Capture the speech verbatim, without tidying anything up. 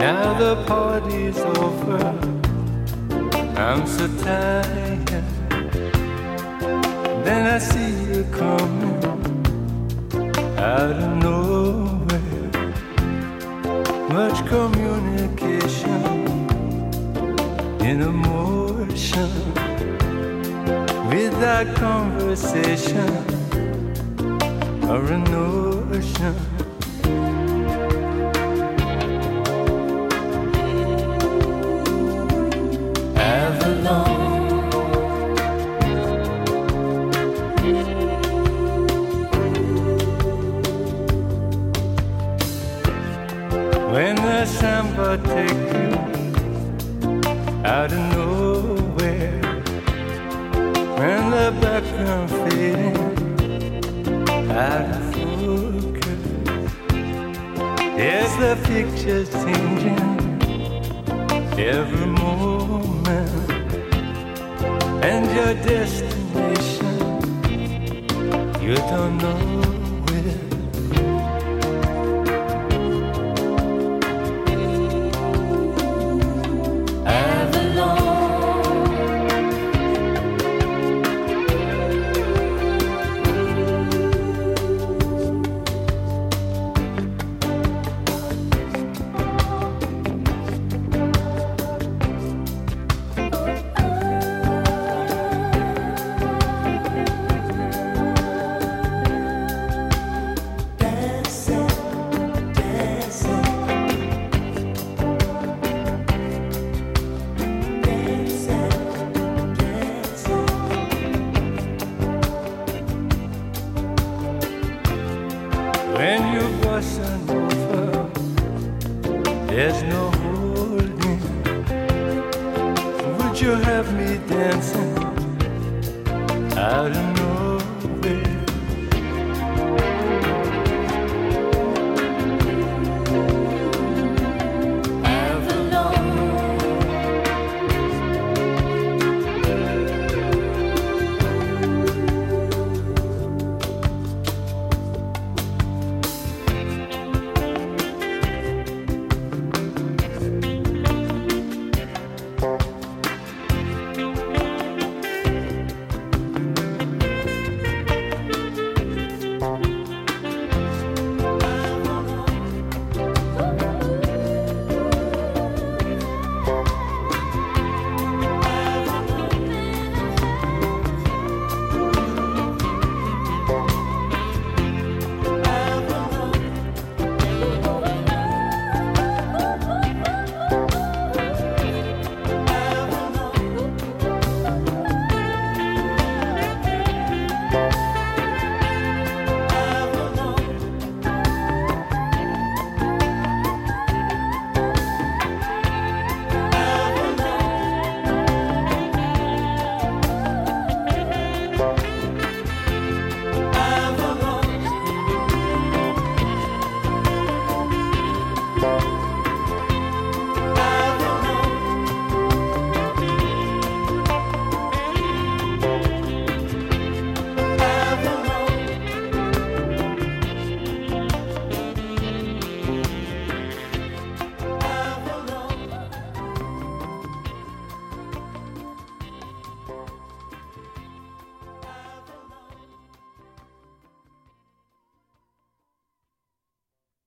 Now the party's over, I'm so tired. Then I see you coming out of nowhere. Much communication in emotion, without conversation or a notion. When the samba take you out of nowhere, when the background fading out of focus, yes, the picture's changing every moment, and your destination you don't know where. When you bustin' over, there's no holding. Would you have me dancing out of nowhere? Bye.